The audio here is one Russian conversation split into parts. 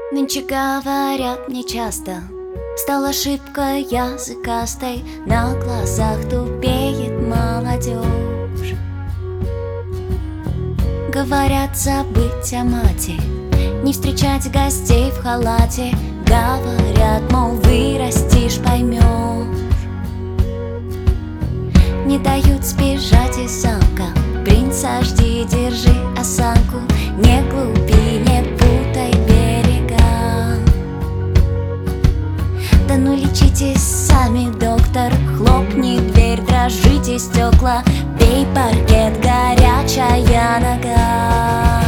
Нынче говорят мне часто, стал ошибкой языкастой, на глазах тупеет молодежь. Говорят забыть о мате, не встречать гостей в халате. Говорят, мол, вырастешь, поймешь. Не дают сбежать из замка, принца жди, держи осанку. Не глупи, не путай берега. Да ну лечитесь сами, доктор, хлопни дверь, дрожите стекла, бей паркет, горячая нога.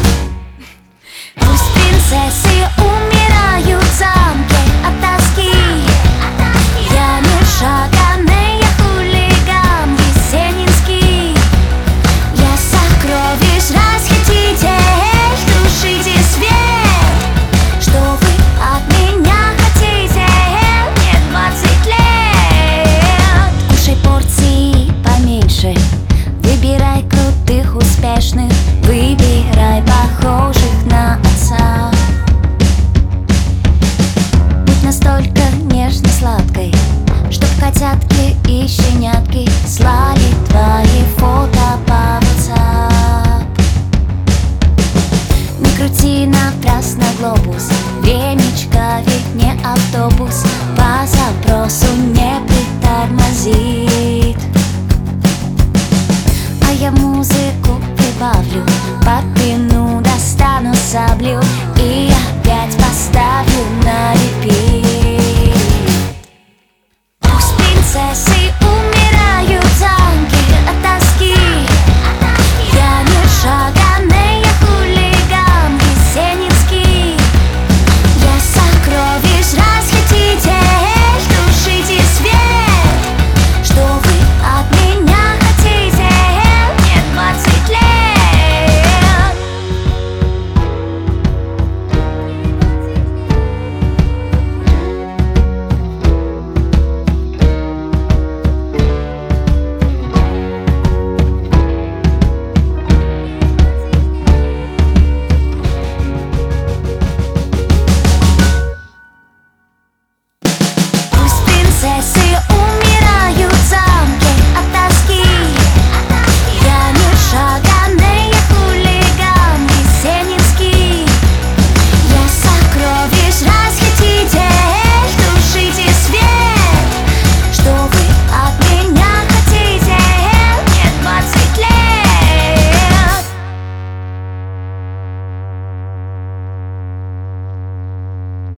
Пусть принцессы умирают в замке от тоски. Я не шаганая хулиган есенинский. Я сокровищ расхититель, тушите свет. Что вы от меня хотите? Мне 20 лет. Кушай порции поменьше, выбирай крутых, успешных, выбирай похожих на отца. Будь настолько нежно-сладкой, чтоб котятки и щенятки слали твои фото по WhatsApp. Не крути напрасно глобус, времечко ведь не автобус, по запросу не притормозит. А я музыку прибавлю, подпину, достану саблю и